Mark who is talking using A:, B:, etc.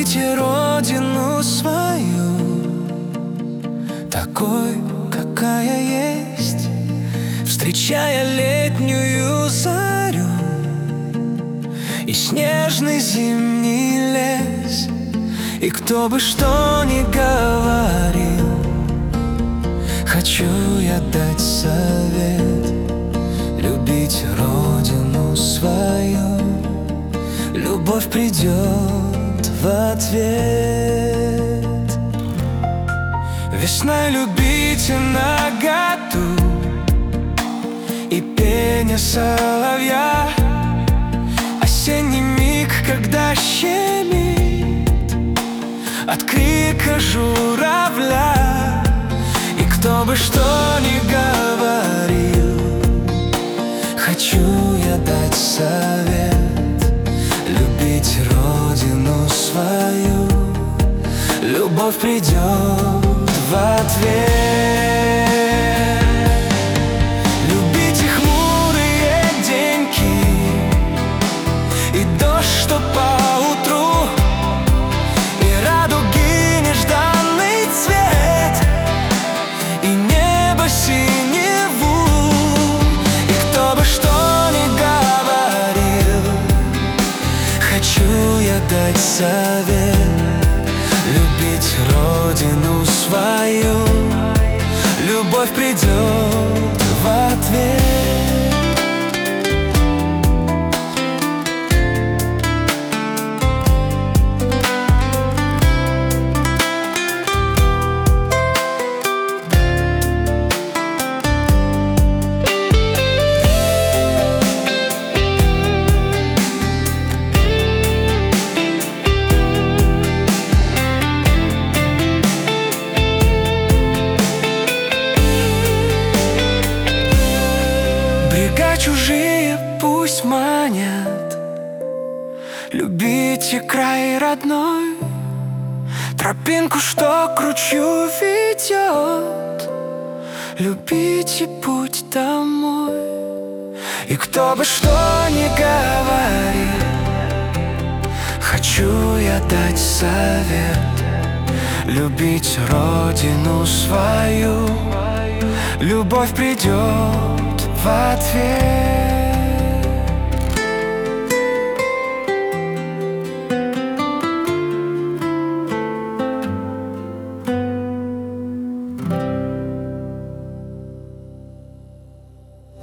A: Любите родину свою такой, какая есть, встречая летнюю зарю и снежный зимний лес. И кто бы что ни говорил, хочу я дать совет: любить родину свою, любовь придет в ответ. Весной любите наготу и пение соловья, осенний миг, когда щемит от крика журавля. И кто бы что ни говорил, хочу я дать совет: любить родину свою, любовь придет в ответ. Любите хмурые деньки и дождь, что по утру, и радуги нежданный цвет, и небо синеву. И кто бы что ни говорил, хочу я дать совет: любить родину свою, любовь придет в ответ. Берега чужие пусть манят, любите край родной, тропинку, что к ручью ведет, любите путь домой. И кто бы что ни говорил, хочу я дать совет: любить родину свою, любовь придет в ответ.